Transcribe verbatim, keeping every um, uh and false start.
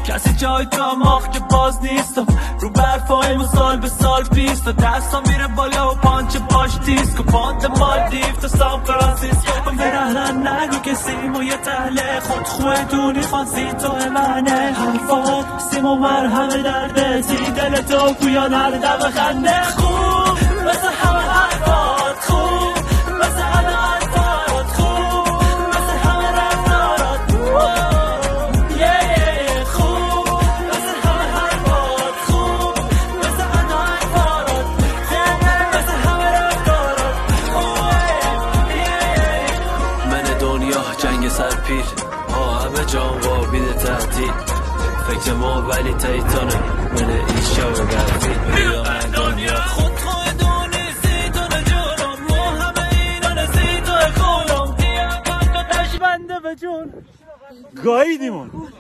کسی جای دماغ که باز نیستم رو برفای ما سال به سال بیست دستا میره بالا و پانچه باش دیسکو پانت مالدیف تا سان فرانسیسکو به رهنن نگو که سیمو یه تله خود خوه دونی خانسی تو منه حرفات سیمو مرهمه دردتی دل تو پویا نرده بخنده خوب مثل همه حرفات خوب مثل همه حرفات خوب مثل همه رفتارات خوب مثل همه حرفات خوب مثل همه حرفات خوب مثل همه رفتارات من دنیا جنگ سرپیر ها همه جان و بیده تحتیل فکر ما ولی تیتانه من ایشا و گردی بیا من دنیا خود خواه دونی سیتون جونم ما همه اینان سیتون خونم دیگه بند و تشبنده به جون گاییدیمون